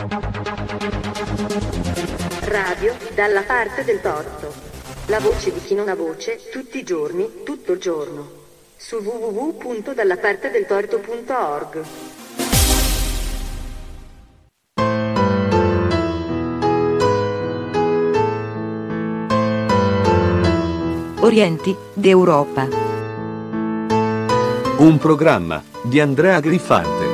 Radio dalla parte del torto. La voce di chi non ha voce, tutti i giorni, tutto il giorno. Su www.dallapartedeltorto.org. Orienti d'Europa. Un programma di Andrea Griffante.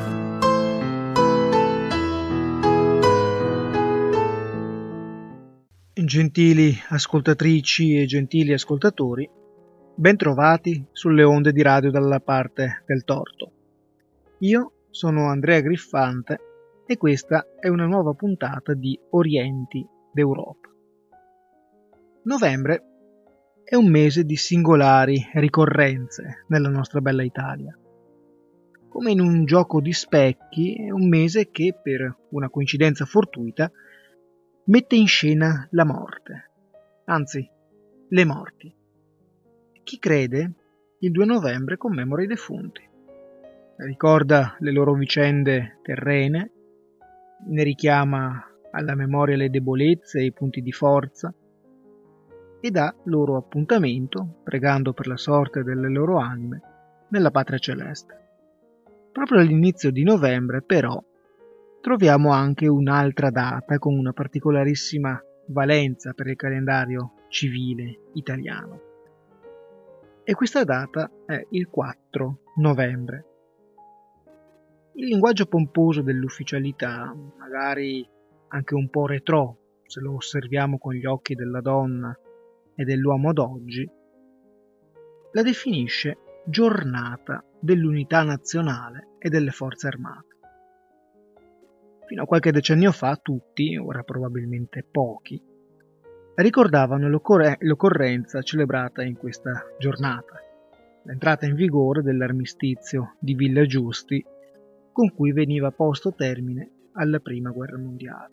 Gentili ascoltatrici e gentili ascoltatori, ben trovati sulle onde di radio dalla parte del torto. Io sono Andrea Griffante e questa è una nuova puntata di Orienti d'Europa. Novembre è un mese di singolari ricorrenze nella nostra bella Italia. Come in un gioco di specchi, è un mese che, per una coincidenza fortuita, mette in scena la morte, anzi, le morti. Chi crede, il 2 novembre commemora i defunti, ricorda le loro vicende terrene, ne richiama alla memoria le debolezze e i punti di forza e dà loro appuntamento, pregando per la sorte delle loro anime, nella patria celeste. Proprio all'inizio di novembre, però, troviamo anche un'altra data con una particolarissima valenza per il calendario civile italiano. E questa data è il 4 novembre. Il linguaggio pomposo dell'ufficialità, magari anche un po' retrò, se lo osserviamo con gli occhi della donna e dell'uomo d'oggi, la definisce giornata dell'unità nazionale e delle forze armate. Fino a qualche decennio fa tutti, ora probabilmente pochi, ricordavano l'occorrenza celebrata in questa giornata, l'entrata in vigore dell'armistizio di Villa Giusti con cui veniva posto termine alla Prima Guerra Mondiale.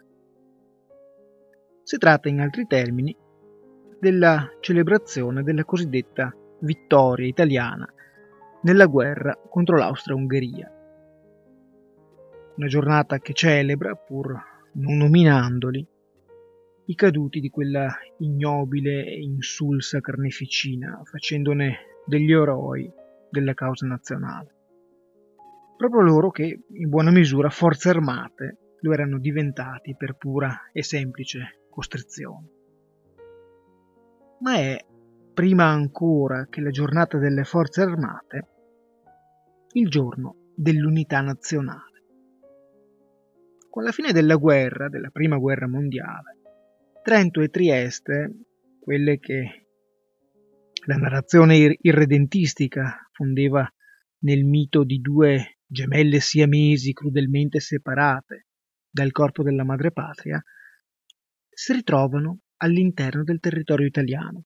Si tratta, in altri termini, della celebrazione della cosiddetta vittoria italiana nella guerra contro l'Austria-Ungheria. Una giornata che celebra, pur non nominandoli, i caduti di quella ignobile e insulsa carneficina, facendone degli eroi della causa nazionale. Proprio loro che, in buona misura, forze armate lo erano diventati per pura e semplice costrizione. Ma è, prima ancora che la giornata delle forze armate, il giorno dell'unità nazionale. Con la fine della guerra, della Prima Guerra Mondiale, Trento e Trieste, quelle che la narrazione irredentistica fondeva nel mito di due gemelle siamesi crudelmente separate dal corpo della madrepatria, si ritrovano all'interno del territorio italiano.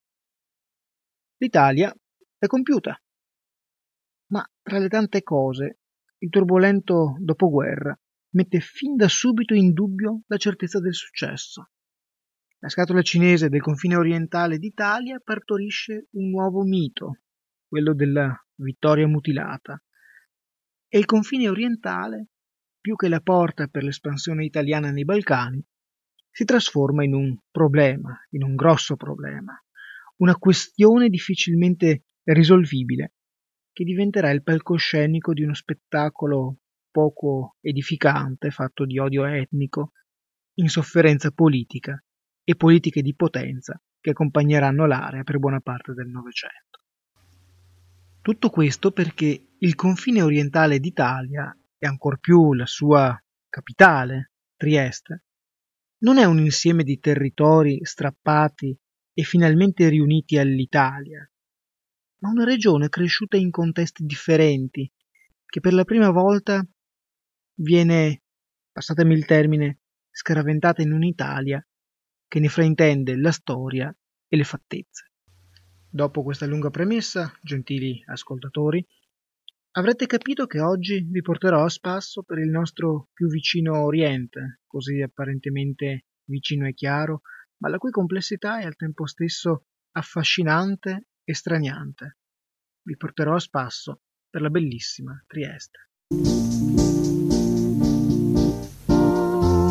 L'Italia è compiuta, ma tra le tante cose, il turbolento dopoguerra mette fin da subito in dubbio la certezza del successo. La scatola cinese del confine orientale d'Italia partorisce un nuovo mito, quello della vittoria mutilata, e il confine orientale, più che la porta per l'espansione italiana nei Balcani, si trasforma in un problema, in un grosso problema, una questione difficilmente risolvibile, che diventerà il palcoscenico di uno spettacolo poco edificante, fatto di odio etnico, insofferenza politica e politiche di potenza che accompagneranno l'area per buona parte del Novecento. Tutto questo perché il confine orientale d'Italia, e ancor più la sua capitale, Trieste, non è un insieme di territori strappati e finalmente riuniti all'Italia, ma una regione cresciuta in contesti differenti, che per la prima volta viene, passatemi il termine, scaraventata in un'Italia che ne fraintende la storia e le fattezze. Dopo questa lunga premessa, gentili ascoltatori, avrete capito che oggi vi porterò a spasso per il nostro più vicino Oriente, così apparentemente vicino e chiaro, ma la cui complessità è al tempo stesso affascinante e straniante. Vi porterò a spasso per la bellissima Trieste.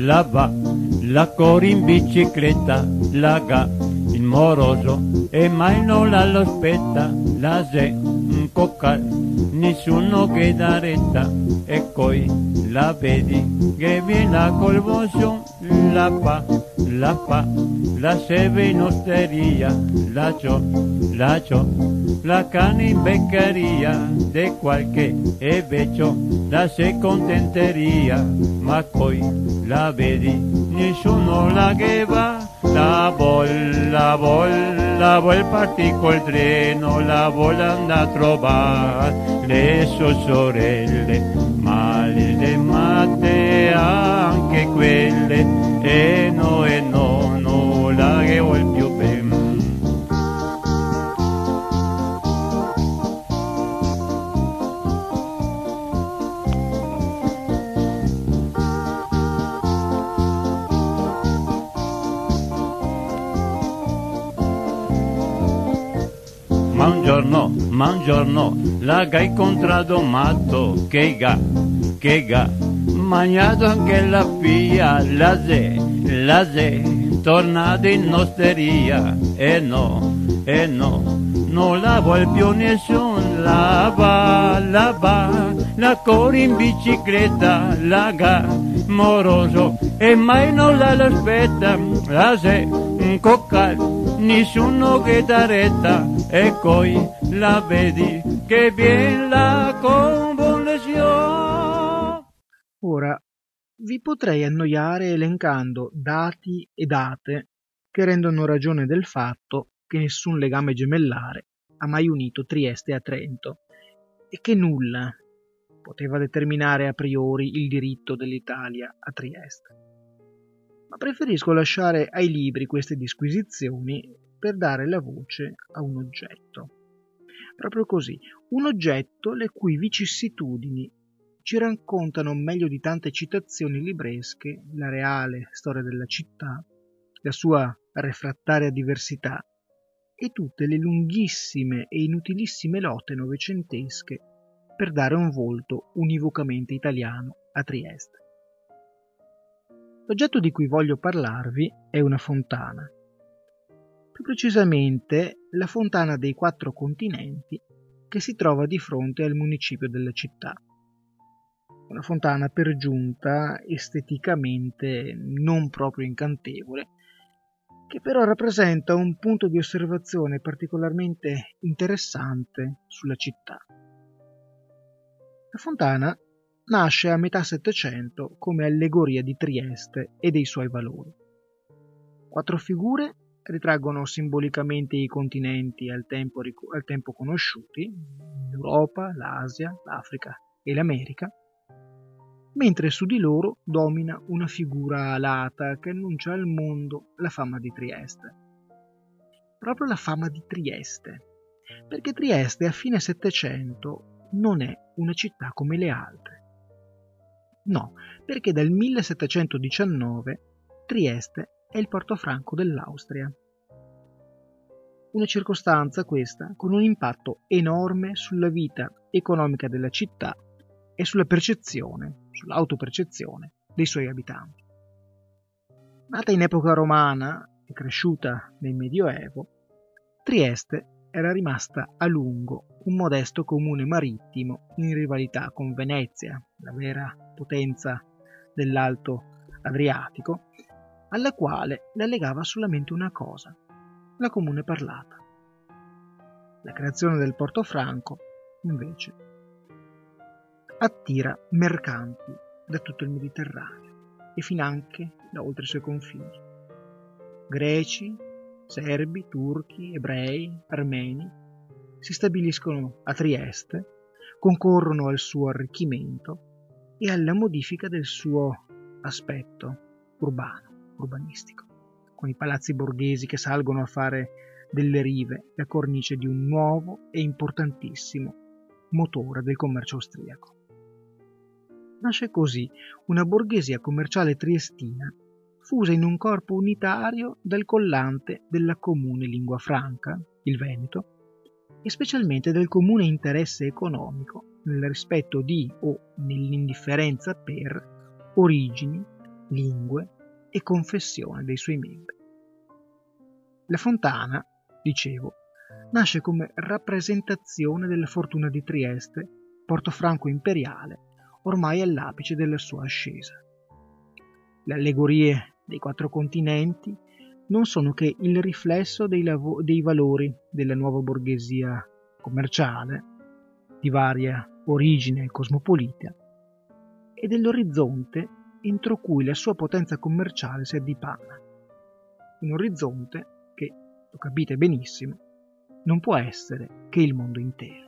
la va, la corre in bicicletta, la ga, il moroso e mai non la lo aspetta, la se, un coccal, nessuno che dà retta, e poi la vedi che viene a colvoso, la fa, la serve in osteria, la ciò, la cane in beccaria, de qualche e vecchio la se contenteria, ma poi la vedi, nessuno la che va, la vuol partire col treno, la vuol andare a trovare le sue sorelle, ma le matte anche quelle, e no, la che vuol più bene. Ma un giorno la ga incontrato matto, che ga, mangiato anche la figlia, la se, tornata in osteria, e no, non la vuol più nessuno, la va, la corre in bicicletta, la ga, moroso, e mai non la lo aspetta, la se, un coccal, nessuno che dà retta, e poi la vedi che viene la convulsione. Ora, vi potrei annoiare elencando dati e date che rendono ragione del fatto che nessun legame gemellare ha mai unito Trieste a Trento e che nulla poteva determinare a priori il diritto dell'Italia a Trieste. Ma preferisco lasciare ai libri queste disquisizioni per dare la voce a un oggetto. Proprio così, un oggetto le cui vicissitudini ci raccontano meglio di tante citazioni libresche la reale storia della città, la sua refrattaria diversità e tutte le lunghissime e inutilissime lotte novecentesche per dare un volto univocamente italiano a Trieste. L'oggetto di cui voglio parlarvi è una fontana. Più precisamente la fontana dei 4 continenti che si trova di fronte al municipio della città. Una fontana per giunta esteticamente non proprio incantevole, che però rappresenta un punto di osservazione particolarmente interessante sulla città. La fontana nasce a metà Settecento come allegoria di Trieste e dei suoi valori. 4 figure ritraggono simbolicamente i continenti al tempo conosciuti, l'Europa, l'Asia, l'Africa e l'America, mentre su di loro domina una figura alata che annuncia al mondo la fama di Trieste. Proprio la fama di Trieste, perché Trieste a fine Settecento non è una città come le altre. No, perché dal 1719 Trieste è il portofranco dell'Austria. Una circostanza questa con un impatto enorme sulla vita economica della città e sulla sull'autopercezione dei suoi abitanti. Nata in epoca romana e cresciuta nel Medioevo, Trieste era rimasta a lungo un modesto comune marittimo in rivalità con Venezia, la vera potenza dell'Alto Adriatico, alla quale la legava solamente una cosa, la comune parlata. La creazione del portofranco, invece, attira mercanti da tutto il Mediterraneo e finanche da oltre i suoi confini. Greci, serbi, turchi, ebrei, armeni si stabiliscono a Trieste, concorrono al suo arricchimento e alla modifica del suo aspetto urbanistico, con i palazzi borghesi che salgono a fare delle rive la cornice di un nuovo e importantissimo motore del commercio austriaco. Nasce così una borghesia commerciale triestina fusa in un corpo unitario dal collante della comune lingua franca, il Veneto, e specialmente del comune interesse economico nel rispetto di o nell'indifferenza per origini, lingue e confessione dei suoi membri. La fontana, dicevo, nasce come rappresentazione della fortuna di Trieste, porto franco imperiale, ormai all'apice della sua ascesa. Le allegorie dei 4 continenti non sono che il riflesso dei valori della nuova borghesia commerciale, di varia origine cosmopolita, e dell'orizzonte entro cui la sua potenza commerciale si addipana. Un orizzonte che, lo capite benissimo, non può essere che il mondo intero.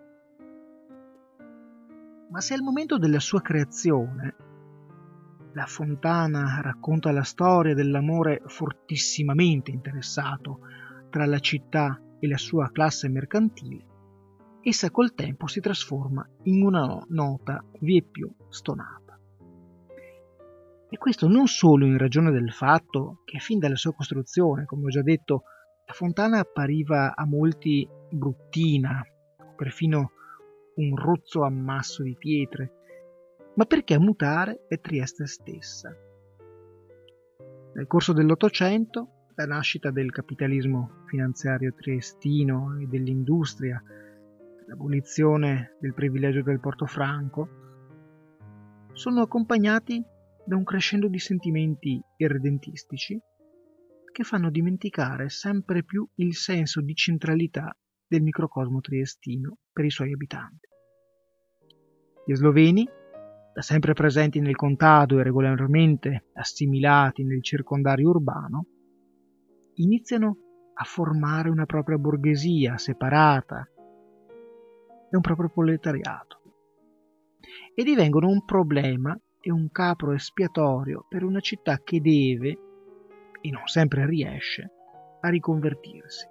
Ma se al momento della sua creazione la fontana racconta la storia dell'amore fortissimamente interessato tra la città e la sua classe mercantile, essa col tempo si trasforma in una nota vieppiù stonata. E questo non solo in ragione del fatto che fin dalla sua costruzione, come ho già detto, la fontana appariva a molti bruttina, perfino un rozzo ammasso di pietre, ma perché a mutare è Trieste stessa. Nel corso dell'Ottocento, la nascita del capitalismo finanziario triestino e dell'industria, l'abolizione del privilegio del porto franco, sono accompagnati da un crescendo di sentimenti irredentistici che fanno dimenticare sempre più il senso di centralità del microcosmo triestino per i suoi abitanti. Gli sloveni, da sempre presenti nel contado e regolarmente assimilati nel circondario urbano, iniziano a formare una propria borghesia separata e un proprio proletariato e divengono un problema e un capro espiatorio per una città che deve, e non sempre riesce, a riconvertirsi.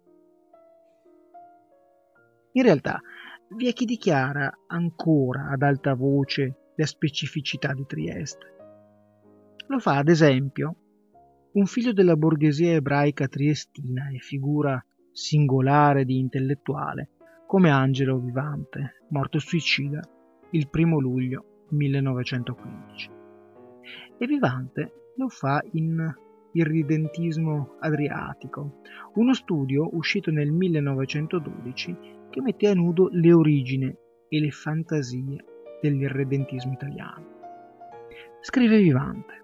In realtà vi è chi dichiara ancora ad alta voce la specificità di Trieste. Lo fa, ad esempio, un figlio della borghesia ebraica triestina e figura singolare di intellettuale come Angelo Vivante, morto suicida il 1 luglio 1915. E Vivante lo fa in Irridentismo Adriatico, uno studio uscito nel 1912 che mette a nudo le origini e le fantasie dell'irredentismo italiano. Scrive Vivante: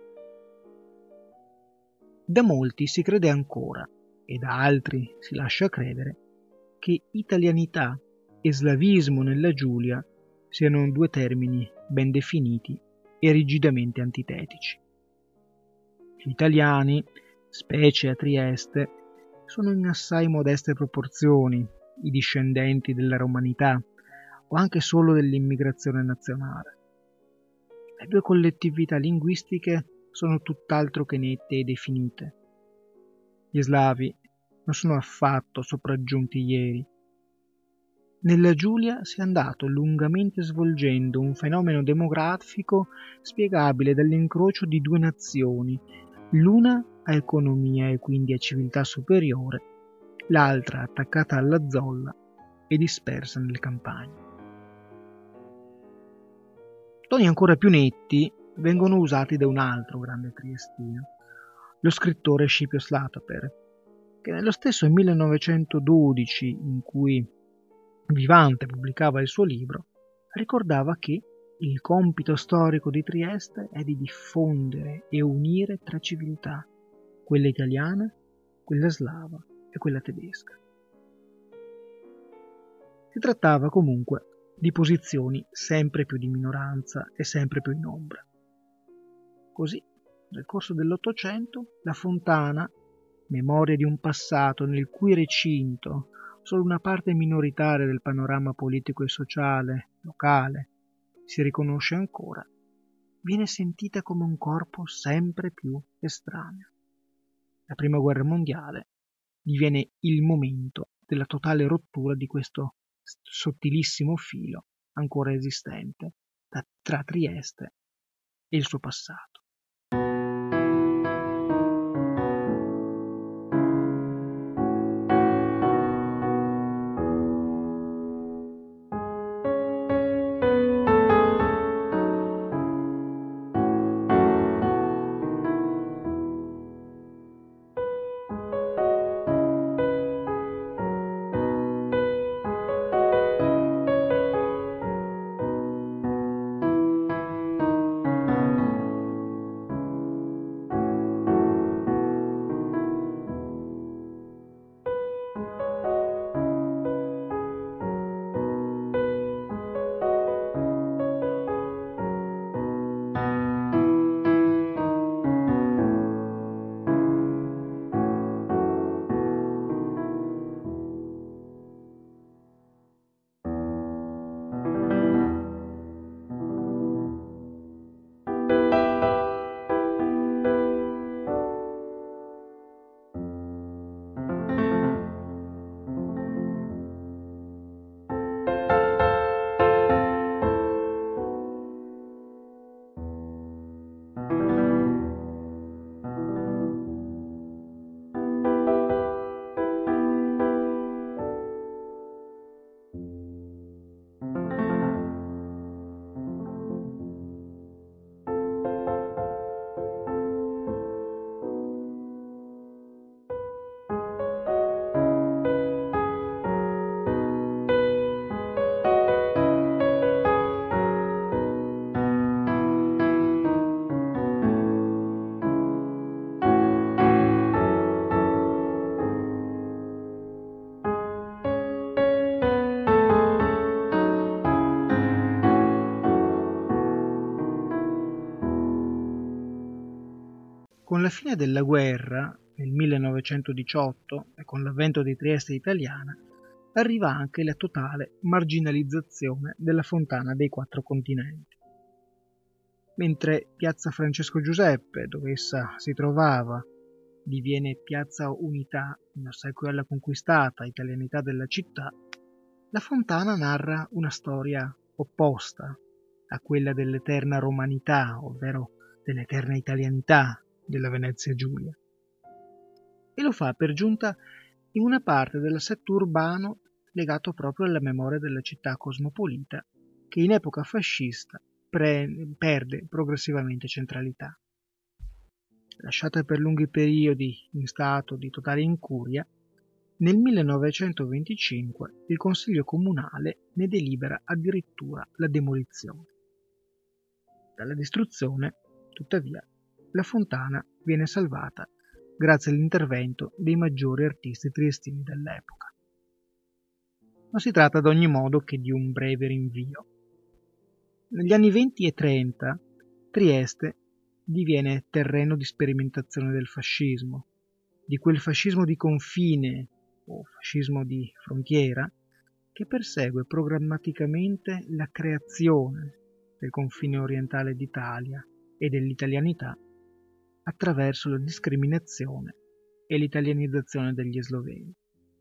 da molti si crede ancora, e da altri si lascia credere, che italianità e slavismo nella Giulia siano 2 termini ben definiti e rigidamente antitetici. Gli italiani, specie a Trieste, sono in assai modeste proporzioni i discendenti della romanità o anche solo dell'immigrazione nazionale. Le 2 collettività linguistiche sono tutt'altro che nette e definite. Gli slavi non sono affatto sopraggiunti ieri. Nella Giulia si è andato lungamente svolgendo un fenomeno demografico spiegabile dall'incrocio di 2 nazioni, l'una a economia e quindi a civiltà superiore, l'altra attaccata alla zolla e dispersa nelle campagne. Toni ancora più netti vengono usati da un altro grande triestino, lo scrittore Scipio Slatoper, che nello stesso 1912, in cui Vivante pubblicava il suo libro, ricordava che il compito storico di Trieste è di diffondere e unire 3 civiltà, quella italiana, quella slava e quella tedesca. Si trattava comunque di posizioni sempre più di minoranza e sempre più in ombra. Così, nel corso dell'Ottocento, la fontana, memoria di un passato nel cui recinto solo una parte minoritaria del panorama politico e sociale locale si riconosce ancora, viene sentita come un corpo sempre più estraneo. La Prima Guerra Mondiale diviene il momento della totale rottura di questo sottilissimo filo ancora esistente tra Trieste e il suo passato. Con la fine della guerra, nel 1918, e con l'avvento di Trieste italiana, arriva anche la totale marginalizzazione della Fontana dei Quattro Continenti. Mentre Piazza Francesco Giuseppe, dove essa si trovava, diviene Piazza Unità in ossequio alla conquistata italianità della città, la Fontana narra una storia opposta a quella dell'eterna romanità, ovvero dell'eterna italianità della Venezia Giulia. E lo fa per giunta in una parte dell'assetto urbano legato proprio alla memoria della città cosmopolita che in epoca fascista perde progressivamente centralità. Lasciata per lunghi periodi in stato di totale incuria, nel 1925 il Consiglio Comunale ne delibera addirittura la demolizione. Dalla distruzione, tuttavia, la Fontana viene salvata grazie all'intervento dei maggiori artisti triestini dell'epoca. Non si tratta ad ogni modo che di un breve rinvio. Negli anni 20 e 30 Trieste diviene terreno di sperimentazione del fascismo, di quel fascismo di confine o fascismo di frontiera che persegue programmaticamente la creazione del confine orientale d'Italia e dell'italianità attraverso la discriminazione e l'italianizzazione degli sloveni.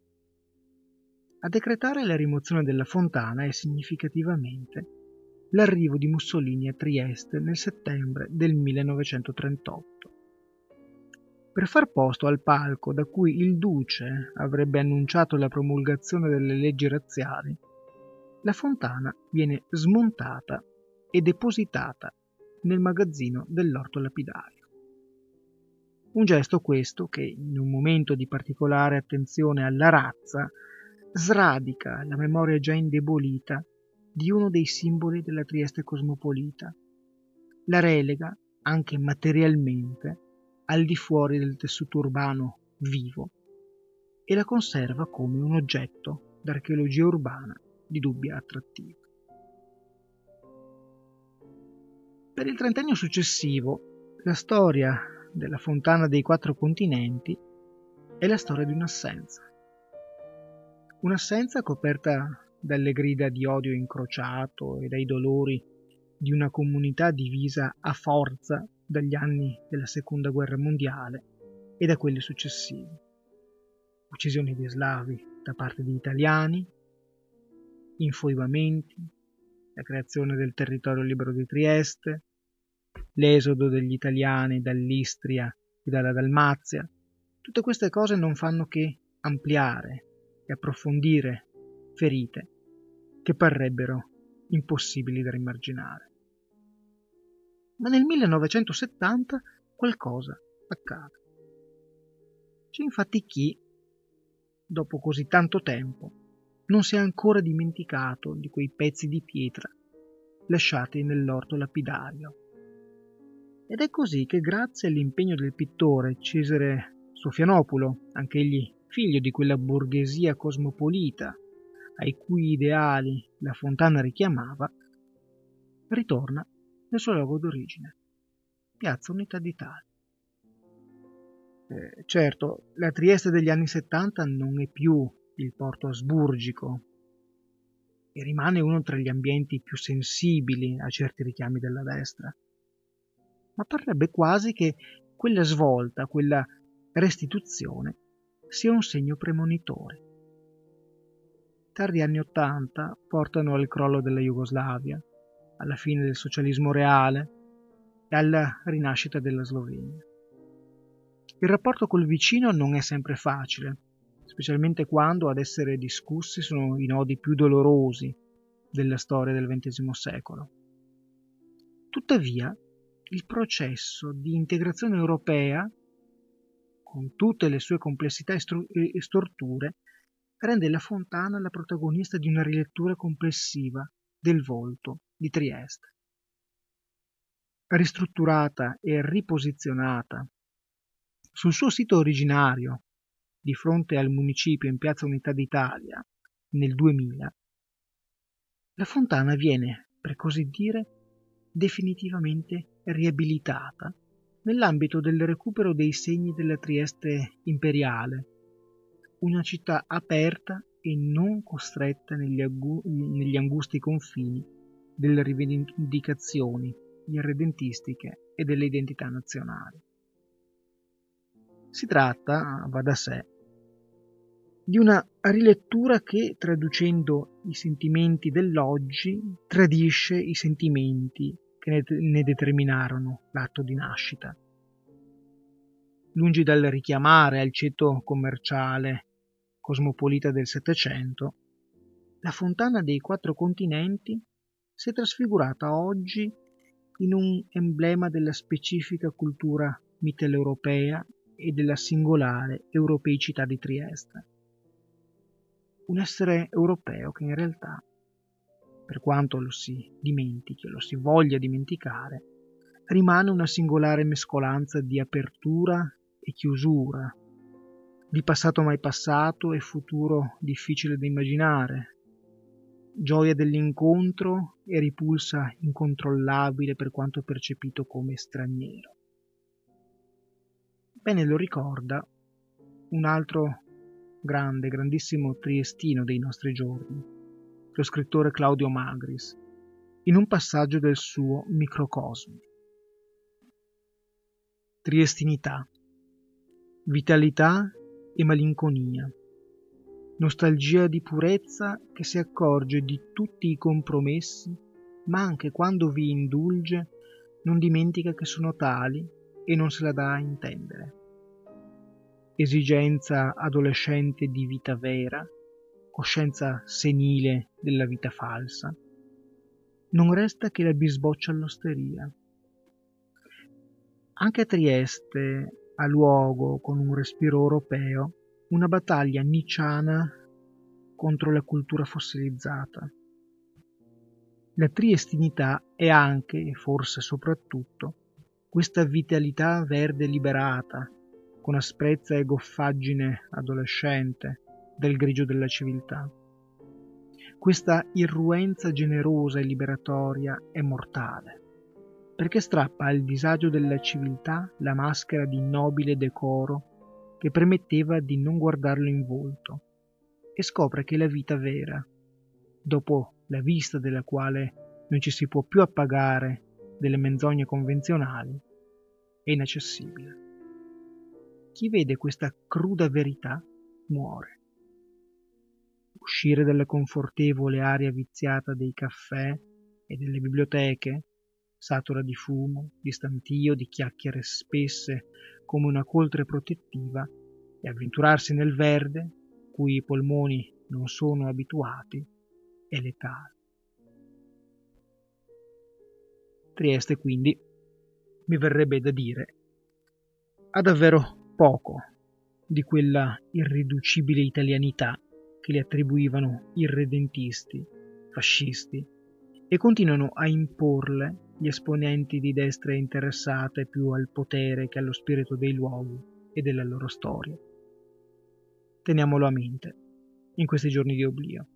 A decretare la rimozione della Fontana è significativamente l'arrivo di Mussolini a Trieste nel settembre del 1938. Per far posto al palco da cui il duce avrebbe annunciato la promulgazione delle leggi razziali, la Fontana viene smontata e depositata nel magazzino dell'orto lapidario. Un gesto questo che, in un momento di particolare attenzione alla razza, sradica la memoria già indebolita di uno dei simboli della Trieste cosmopolita, la relega, anche materialmente, al di fuori del tessuto urbano vivo e la conserva come un oggetto d'archeologia urbana di dubbia attrattiva. Per il trentennio successivo, la storia della Fontana dei Quattro Continenti è la storia di un'assenza. Un'assenza coperta dalle grida di odio incrociato e dai dolori di una comunità divisa a forza dagli anni della Seconda Guerra Mondiale e da quelli successivi. Uccisioni di slavi da parte di italiani, infoibamenti, la creazione del territorio libero di Trieste, l'esodo degli italiani dall'Istria e dalla Dalmazia. Tutte queste cose non fanno che ampliare e approfondire ferite che parrebbero impossibili da rimarginare. Ma nel 1970 qualcosa accade. C'è infatti chi, dopo così tanto tempo, non si è ancora dimenticato di quei pezzi di pietra lasciati nell'orto lapidario. Ed è così che, grazie all'impegno del pittore Cesare Sofianopoulo, anch'egli figlio di quella borghesia cosmopolita ai cui ideali la Fontana richiamava, ritorna nel suo luogo d'origine, Piazza Unità d'Italia. Certo, la Trieste degli anni 70 non è più il porto asburgico e rimane uno tra gli ambienti più sensibili a certi richiami della destra, ma parrebbe quasi che quella svolta, quella restituzione, sia un segno premonitore. Tardi anni '80 portano al crollo della Jugoslavia, alla fine del socialismo reale e alla rinascita della Slovenia. Il rapporto col vicino non è sempre facile, specialmente quando ad essere discussi sono i nodi più dolorosi della storia del XX secolo. Tuttavia, il processo di integrazione europea, con tutte le sue complessità e storture, rende la Fontana la protagonista di una rilettura complessiva del volto di Trieste. Ristrutturata e riposizionata sul suo sito originario, di fronte al municipio in Piazza Unità d'Italia, nel 2000, la Fontana viene, per così dire, definitivamente riabilitata nell'ambito del recupero dei segni della Trieste imperiale, una città aperta e non costretta negli angusti confini delle rivendicazioni irredentistiche e delle identità nazionali. Si tratta, va da sé, di una rilettura che, traducendo i sentimenti dell'oggi, tradisce i sentimenti che ne determinarono l'atto di nascita. Lungi dal richiamare al ceto commerciale cosmopolita del Settecento, la fontana dei 4 continenti si è trasfigurata oggi in un emblema della specifica cultura mitteleuropea e della singolare europeicità di Trieste. Un essere europeo che in realtà, per quanto lo si dimentichi, lo si voglia dimenticare, rimane una singolare mescolanza di apertura e chiusura, di passato mai passato e futuro difficile da immaginare, gioia dell'incontro e ripulsa incontrollabile per quanto percepito come straniero. Bene lo ricorda un altro grandissimo triestino dei nostri giorni, lo scrittore Claudio Magris, in un passaggio del suo Microcosmi. Triestinità, vitalità e malinconia, nostalgia di purezza che si accorge di tutti i compromessi, ma anche quando vi indulge non dimentica che sono tali e non se la dà a intendere. Esigenza adolescente di vita vera, coscienza senile della vita falsa, non resta che la bisboccia all'osteria. Anche a Trieste ha luogo, con un respiro europeo, una battaglia nicciana contro la cultura fossilizzata. La triestinità è anche, e forse soprattutto, questa vitalità verde liberata, con asprezza e goffaggine adolescente, del grigio della civiltà. Questa irruenza generosa e liberatoria è mortale, perché strappa al disagio della civiltà la maschera di nobile decoro che permetteva di non guardarlo in volto, e scopre che la vita vera, dopo la vista della quale non ci si può più appagare delle menzogne convenzionali, è inaccessibile. Chi vede questa cruda verità muore. Uscire dalla confortevole aria viziata dei caffè e delle biblioteche, satura di fumo, di stantio, di chiacchiere spesse come una coltre protettiva, e avventurarsi nel verde, cui i polmoni non sono abituati, è letale. Trieste, quindi, mi verrebbe da dire, ha davvero poco di quella irriducibile italianità che le attribuivano irredentisti, fascisti, e continuano a imporle gli esponenti di destre interessate più al potere che allo spirito dei luoghi e della loro storia. Teniamolo a mente in questi giorni di oblio.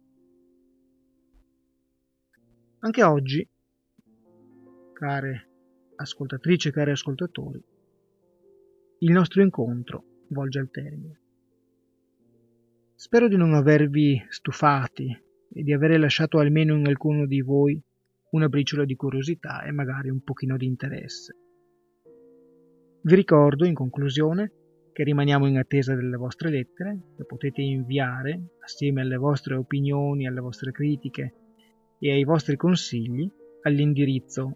Anche oggi, care ascoltatrici e cari ascoltatori, il nostro incontro volge al termine. Spero di non avervi stufati e di avere lasciato almeno in qualcuno di voi una briciola di curiosità e magari un pochino di interesse. Vi ricordo, in conclusione, che rimaniamo in attesa delle vostre lettere, che potete inviare, assieme alle vostre opinioni, alle vostre critiche e ai vostri consigli, all'indirizzo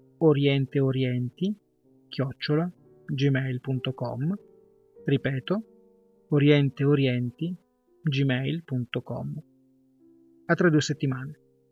orienteorienti@gmail.com. Ripeto, orienteorienti@gmail.com. A tra 2 settimane.